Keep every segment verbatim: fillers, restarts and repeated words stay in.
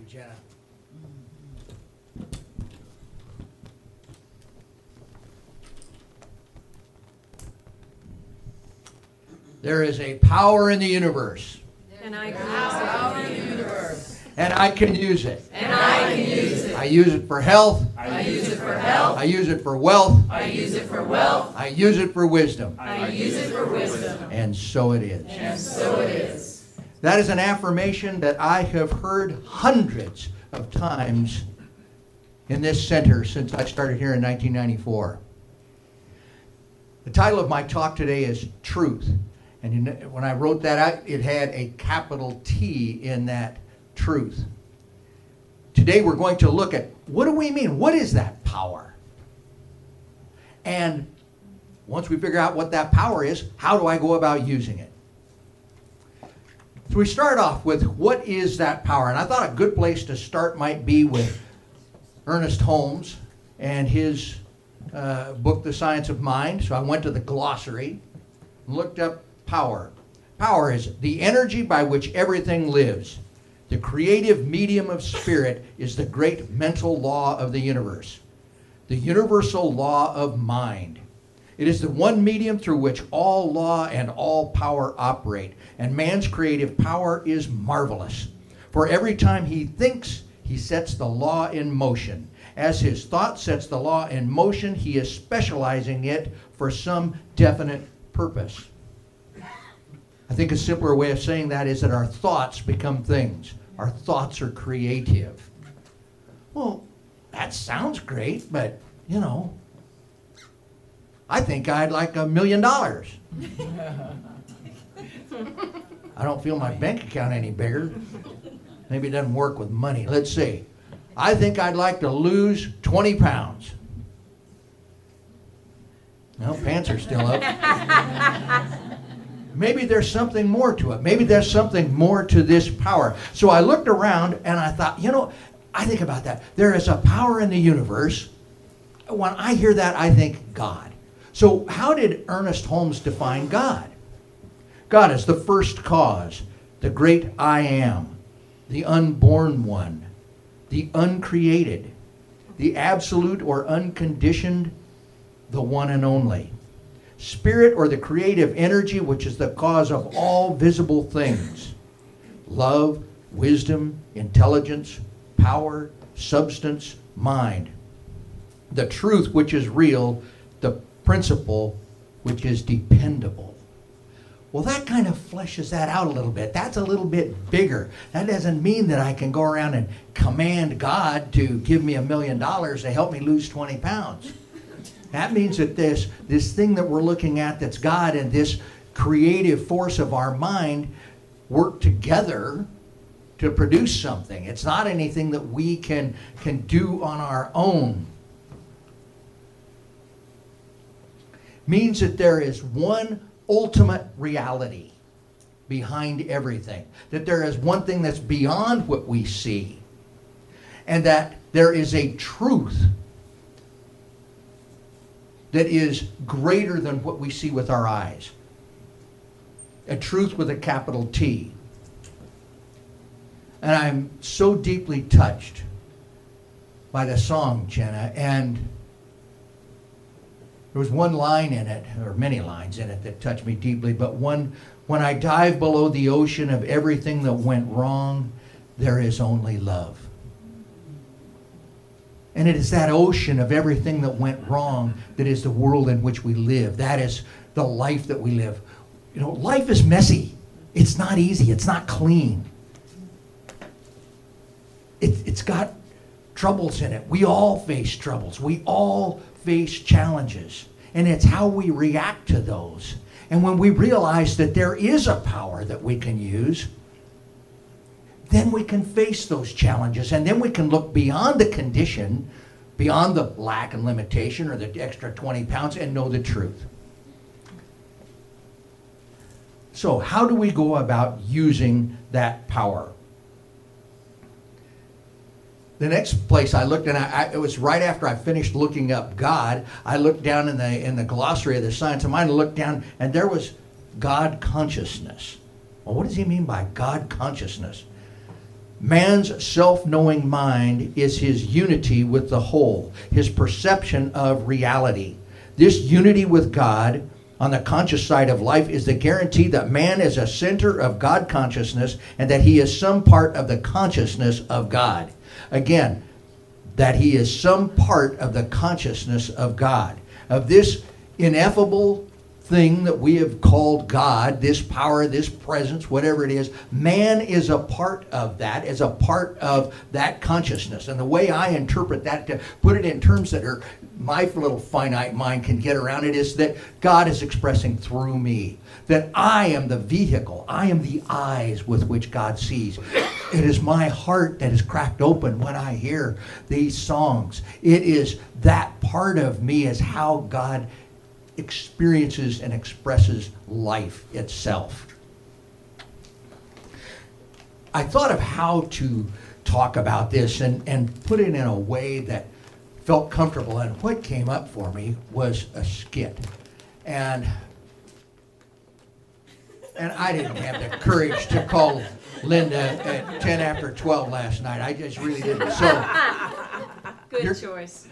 you, Jenna. There is a power in the universe. And I can power in the universe. And I can use it. And I can use it. I use it for health. I use it for health. I use it for wealth. I use it for wealth. I use it for wisdom. I use it for wisdom. And so it is. And so it is. That is an affirmation that I have heard hundreds of times in this center since I started here in nineteen ninety-four. The title of my talk today is Truth. And when I wrote that out, it had a capital T in that truth. Today we're going to look at, what do we mean? What is that power? And once we figure out what that power is, how do I go about using it? So we start off with, what is that power? And I thought a good place to start might be with Ernest Holmes and his uh, book, The Science of Mind. So I went to the glossary and looked up power. Power is the energy by which everything lives. The creative medium of spirit is the great mental law of the universe, the universal law of mind. It is the one medium through which all law and all power operate, and man's creative power is marvelous. For every time he thinks, he sets the law in motion. As his thought sets the law in motion, he is specializing it for some definite purpose. I think a simpler way of saying that is that our thoughts become things. Our thoughts are creative. Well, that sounds great, but, you know, I think I'd like a million dollars. I don't feel my bank account any bigger. Maybe it doesn't work with money. Let's see. I think I'd like to lose twenty pounds. Well, pants are still up. Maybe there's something more to it. Maybe there's something more to this power. So I looked around and I thought, you know, I think about that. There is a power in the universe. When I hear that, I think God. So how did Ernest Holmes define God? God is the first cause, the great I am, the unborn one, the uncreated, the absolute or unconditioned, the one and only. Spirit, or the creative energy, which is the cause of all visible things. Love, wisdom, intelligence, power, substance, mind. The truth, which is real, the principle, which is dependable. Well, that kind of fleshes that out a little bit. That's a little bit bigger. That doesn't mean that I can go around and command God to give me a million dollars to help me lose twenty pounds. That means that this, this thing that we're looking at that's God and this creative force of our mind work together to produce something. It's not anything that we can, can do on our own. Means that there is one ultimate reality behind everything. That there is one thing that's beyond what we see. And that there is a truth that is greater than what we see with our eyes. A truth with a capital T. And I'm so deeply touched by the song, Jenna, and there was one line in it, or many lines in it that touched me deeply, but one, when I dive below the ocean of everything that went wrong, there is only love. And it is that ocean of everything that went wrong that is the world in which we live. That is the life that we live. You know, life is messy. It's not easy. It's not clean. It, it's got troubles in it. We all face troubles. We all face challenges. And it's how we react to those. And when we realize that there is a power that we can use, then we can face those challenges, and then we can look beyond the condition, beyond the lack and limitation or the extra twenty pounds, and know the truth. So how do we go about using that power? The next place I looked, and I, I, it was right after I finished looking up God, I looked down in the, in the glossary of the Science of Mind, and looked down, and there was God consciousness. Well, what does he mean by God consciousness? Man's self-knowing mind is his unity with the whole, his perception of reality. This unity with God on the conscious side of life is the guarantee that man is a center of God consciousness and that he is some part of the consciousness of God. Again, that he is some part of the consciousness of God. Of this ineffable thing that we have called God, this power, this presence, whatever it is, man is a part of that, is a part of that consciousness. And the way I interpret that, to put it in terms that are my little finite mind can get around it, is that God is expressing through me, that I am the vehicle, I am the eyes with which God sees. It is my heart that is cracked open when I hear these songs. It is that part of me is how God experiences and expresses life itself. I thought of how to talk about this and, and put it in a way that felt comfortable, and what came up for me was a skit. And and I didn't have the courage to call Linda at ten after twelve last night. I just really didn't. So Good you're, choice.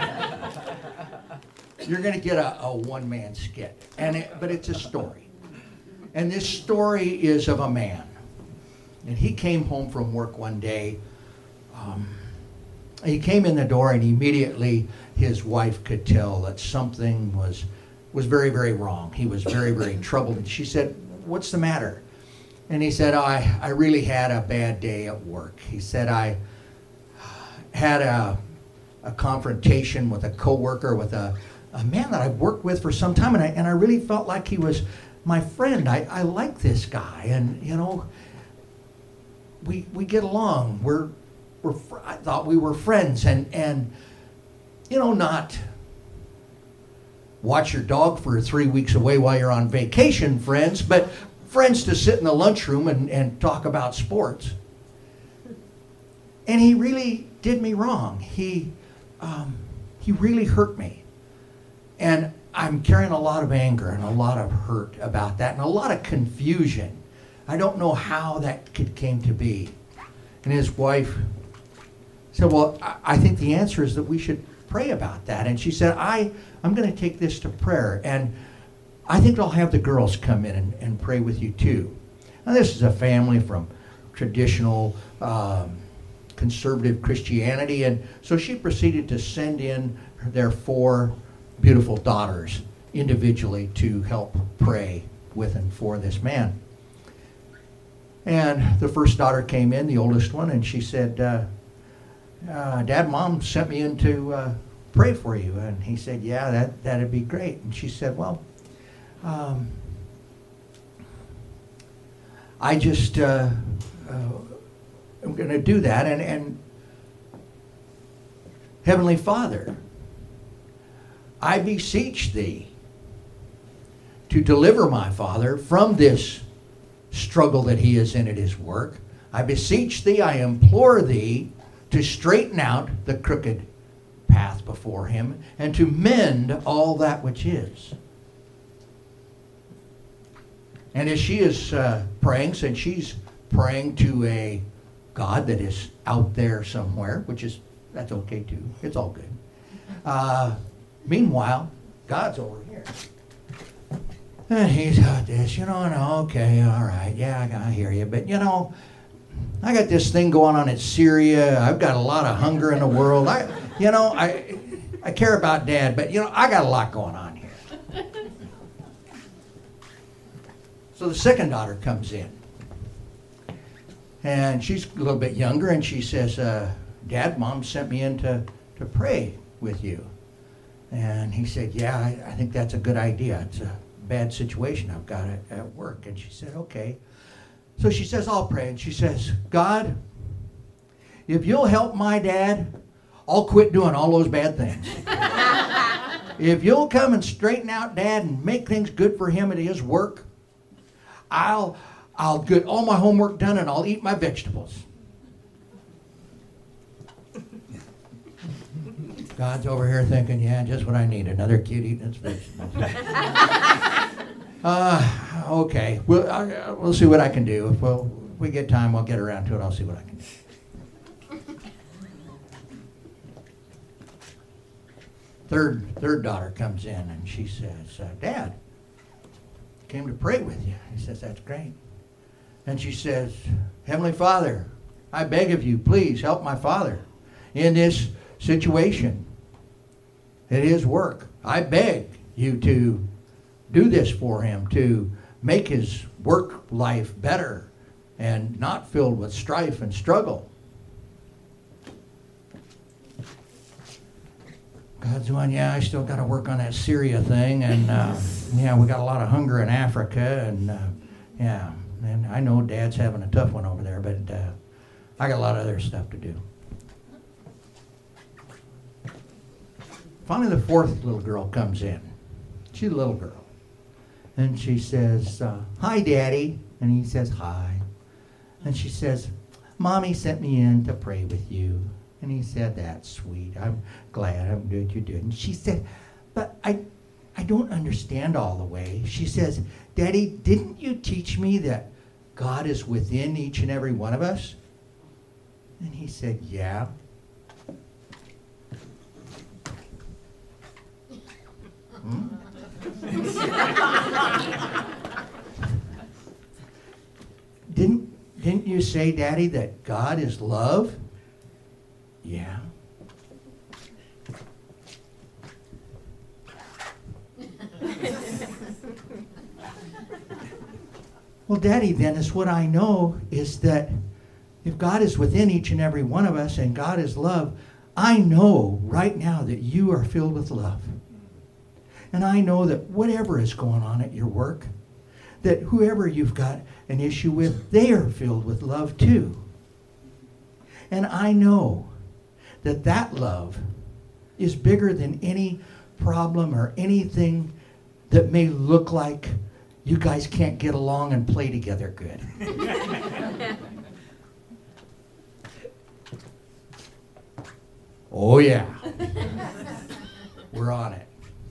You're going to get a, a one-man skit, and it, but it's a story. And this story is of a man. And he came home from work one day. Um, he came in the door, and immediately his wife could tell that something was was very, very wrong. He was very, very troubled. And she said, "What's the matter?" And he said, oh, I, I really had a bad day at work. He said, I had a, a confrontation with a coworker, with a a man that I've worked with for some time, and I and I really felt like he was my friend. I, I like this guy, and you know, we we get along. We're we're fr- I thought we were friends, and and you know, not watch your dog for three weeks away while you're on vacation, friends, but friends to sit in the lunchroom and and talk about sports. And he really did me wrong. He um, he really hurt me. And I'm carrying a lot of anger and a lot of hurt about that and a lot of confusion. I don't know how that could came to be. And his wife said, well, I, I think the answer is that we should pray about that. And she said, I, I'm going to take this to prayer. And I think I'll have the girls come in and, and pray with you too. Now, this is a family from traditional um, conservative Christianity. And so she proceeded to send in their four beautiful daughters individually to help pray with and for this man. And the first daughter came in, the oldest one, and she said, uh, uh, Dad, Mom sent me in to uh, pray for you. And he said, yeah, that, that'd be great. And she said, well, um, I just, uh, uh, I'm going to do that. And, and Heavenly Father, I beseech thee to deliver my father from this struggle that he is in at his work. I beseech thee, I implore thee to straighten out the crooked path before him and to mend all that which is. And as she is uh, praying, since she's praying to a God that is out there somewhere, which is, that's okay too. It's all good. Uh, Meanwhile, God's over here. And he's got this, you know, no, okay, all right, yeah, I, I hear you. But, you know, I got this thing going on in Syria. I've got a lot of hunger in the world. I, you know, I, I care about Dad, but, you know, I got a lot going on here. So the second daughter comes in. And she's a little bit younger, and she says, uh, Dad, Mom sent me in to, to pray with you. And he said, yeah, I, I think that's a good idea. It's a bad situation I've got at, at work. And she said, okay. So she says, I'll pray. And she says, God, if you'll help my dad, I'll quit doing all those bad things. If you'll come and straighten out Dad and make things good for him at his work, I'll, I'll get all my homework done and I'll eat my vegetables. God's over here thinking, yeah, just what I need, another kid eating its vegetables. uh, okay, we'll, I, we'll see what I can do. We'll we get time, I'll get around to it. I'll see what I can do. Third, third daughter comes in and she says, uh, Dad, came to pray with you. He says, that's great. And she says, Heavenly Father, I beg of you, please help my father in this situation. It is work. I beg you to do this for him, to make his work life better and not filled with strife and struggle. God's going, yeah, I still got to work on that Syria thing, and uh, yeah, we got a lot of hunger in Africa, and uh, yeah, and I know Dad's having a tough one over there, but uh, I got a lot of other stuff to do. Finally, the fourth little girl comes in. She's a little girl, and she says, uh, "Hi, Daddy," and he says, "Hi," and she says, "Mommy sent me in to pray with you." And he said, that's sweet. I'm glad. I'm good you did. And she said, but I, I don't understand all the way. She says, Daddy, didn't you teach me that God is within each and every one of us? And he said, yeah. Hmm? didn't, didn't you say, Daddy, that God is love? Yeah. Well, Daddy, then is what I know is that if God is within each and every one of us and God is love, I know right now that you are filled with love. And I know that whatever is going on at your work, that whoever you've got an issue with, they are filled with love too. And I know that that love is bigger than any problem or anything that may look like you guys can't get along and play together good. Oh yeah. We're on it.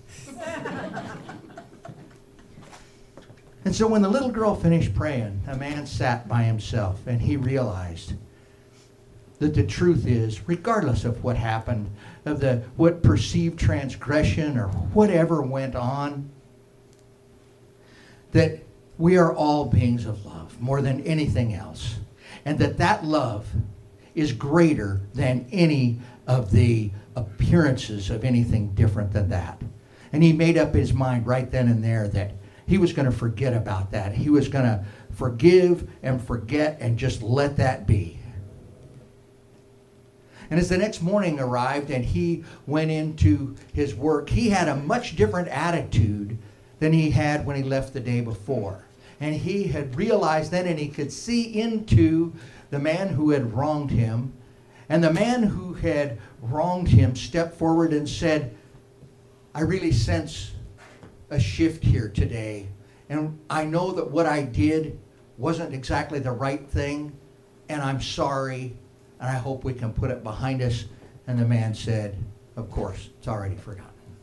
And so when the little girl finished praying, a man sat by himself and he realized that the truth is, regardless of what happened, of the what perceived transgression or whatever went on, that we are all beings of love more than anything else. And that that love is greater than any of the appearances of anything different than that. And he made up his mind right then and there that he was going to forget about that. He was going to forgive and forget and just let that be. And as the next morning arrived and he went into his work, he had a much different attitude than he had when he left the day before. And he had realized then, and he could see into the man who had wronged him. And the man who had wronged him stepped forward and said, I really sense a shift here today. And I know that what I did wasn't exactly the right thing. And I'm sorry. And I hope we can put it behind us. And the man said, of course, it's already forgotten.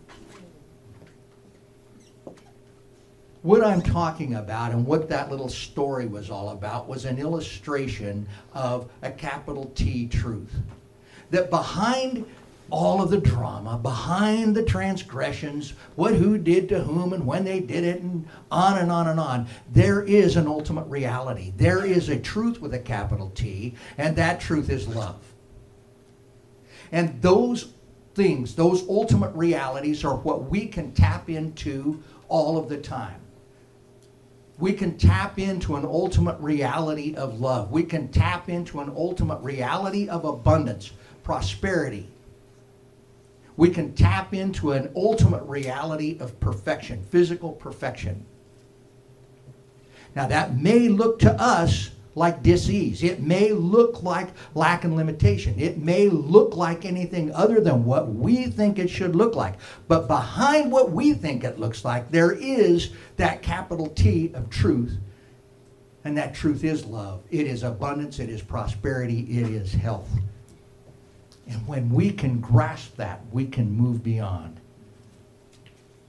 What I'm talking about and what that little story was all about was an illustration of a capital T truth. That behind all of the drama, behind the transgressions, what who did to whom and when they did it, and on and on and on, there is an ultimate reality. There is a truth with a capital T, and that truth is love. And those things, those ultimate realities, are what we can tap into all of the time. We can tap into an ultimate reality of love. We can tap into an ultimate reality of abundance, prosperity. We can tap into an ultimate reality of perfection, physical perfection. Now that may look to us like dis-ease. It may look like lack and limitation. It may look like anything other than what we think it should look like. But behind what we think it looks like, there is that capital T of truth. And that truth is love. It is abundance. It is prosperity. It is health. And when we can grasp that, we can move beyond.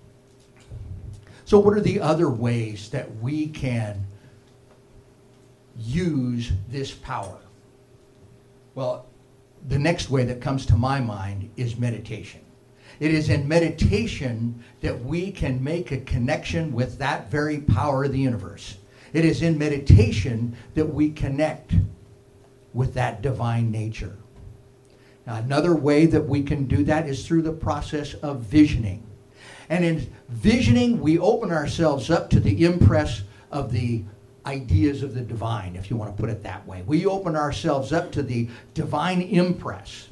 So what are the other ways that we can use this power? Well, the next way that comes to my mind is meditation. It is in meditation that we can make a connection with that very power of the universe. It is in meditation that we connect with that divine nature. Now, another way that we can do that is through the process of visioning. And in visioning, we open ourselves up to the impress of the ideas of the divine, if you want to put it that way. We open ourselves up to the divine impress.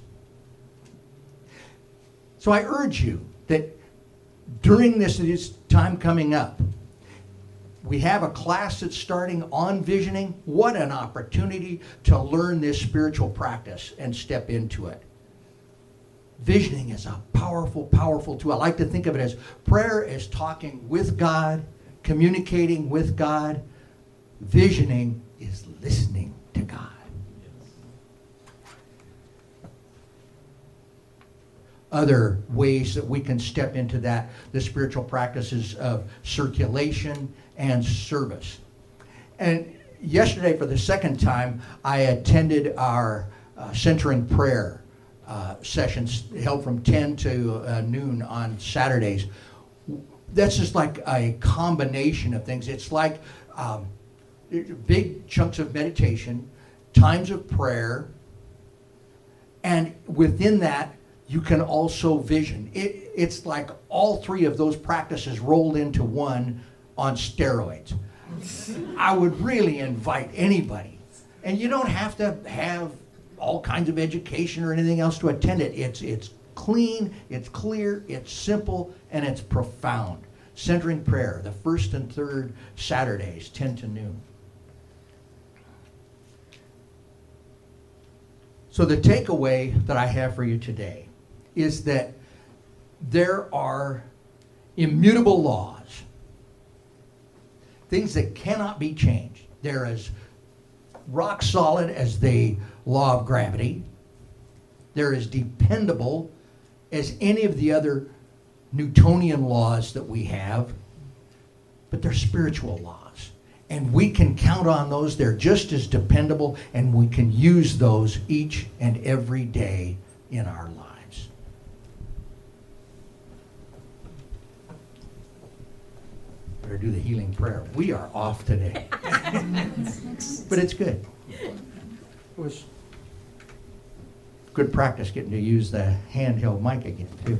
So I urge you that during this, this time coming up, we have a class that's starting on visioning. What an opportunity to learn this spiritual practice and step into it. Visioning is a powerful, powerful tool. I like to think of it as prayer is talking with God, communicating with God. Visioning is listening to God. Other ways that we can step into that, the spiritual practices of circulation and service. And yesterday, for the second time, I attended our uh, centering prayer uh, sessions held from ten to uh, noon on Saturdays. That's just like a combination of things. It's like um, big chunks of meditation, times of prayer, and within that, you can also vision. It, it's like all three of those practices rolled into one on steroids. I would really invite anybody, and you don't have to have all kinds of education or anything else to attend it. It's, it's clean, it's clear, it's simple, and it's profound. Centering prayer, the first and third Saturdays, ten to noon. So the takeaway that I have for you today is that there are immutable laws, things that cannot be changed. They're as rock solid as the law of gravity. They're as dependable as any of the other Newtonian laws that we have, but they're spiritual laws. And we can count on those. They're just as dependable, and we can use those each and every day in our lives. Better do the healing prayer. We are off today. But it's good. It was good practice getting to use the handheld mic again, too.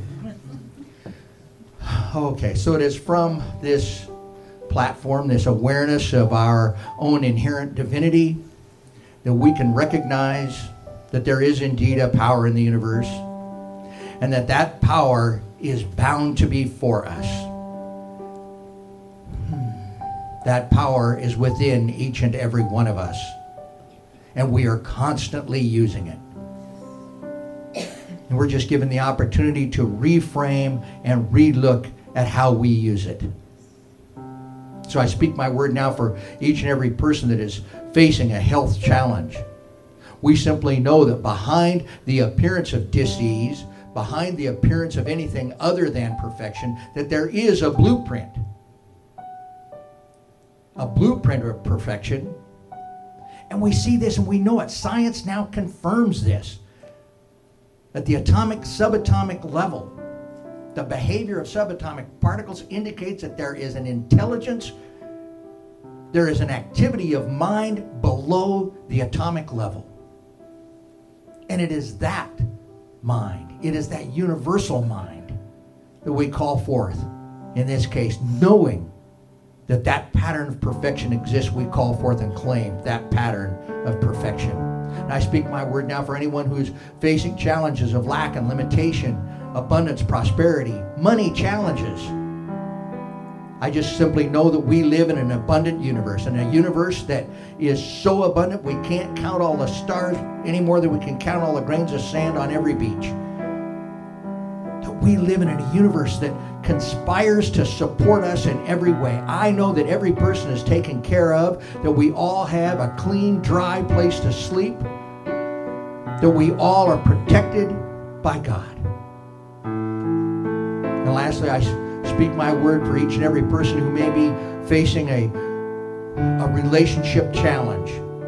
Okay, so it is from this platform, this awareness of our own inherent divinity, that we can recognize that there is indeed a power in the universe, and that that power is bound to be for us. That power is within each and every one of us, and we are constantly using it. And we're just given the opportunity to reframe and relook at how we use it. So I speak my word now for each and every person that is facing a health challenge. We simply know that behind the appearance of disease, behind the appearance of anything other than perfection, that there is a blueprint. A blueprint of perfection. And we see this and we know it. Science now confirms this. At the atomic, subatomic level, the behavior of subatomic particles indicates that there is an intelligence, there is an activity of mind below the atomic level. And it is that mind, it is that universal mind that we call forth, in this case, knowing that that pattern of perfection exists, we call forth and claim that pattern of perfection. And I speak my word now for anyone who's facing challenges of lack and limitation, abundance, prosperity, money challenges. I just simply know that we live in an abundant universe, and a universe that is so abundant we can't count all the stars any more than we can count all the grains of sand on every beach. That we live in a universe that conspires to support us in every way. I know that every person is taken care of, that we all have a clean, dry place to sleep, that we all are protected by God. And lastly, I speak my word for each and every person who may be facing a, a relationship challenge,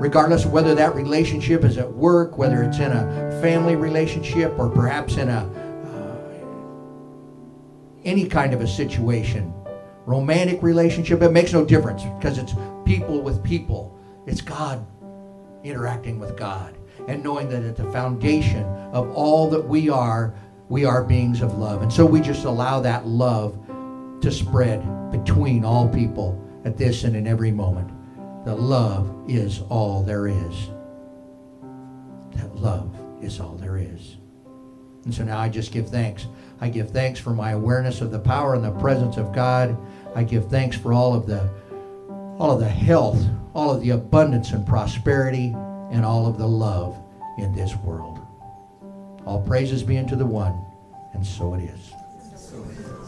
regardless of whether that relationship is at work, whether it's in a family relationship, or perhaps in a uh, any kind of a situation, romantic relationship. It makes no difference because it's people with people. It's God interacting with God and knowing that at the foundation of all that we are, we are beings of love. And so we just allow that love to spread between all people at this and in every moment. That love is all there is. That love is all there is. And so now I just give thanks. I give thanks for my awareness of the power and the presence of God. I give thanks for all of the all of the health, all of the abundance and prosperity, and all of the love in this world. All praises be unto the one, and so it is.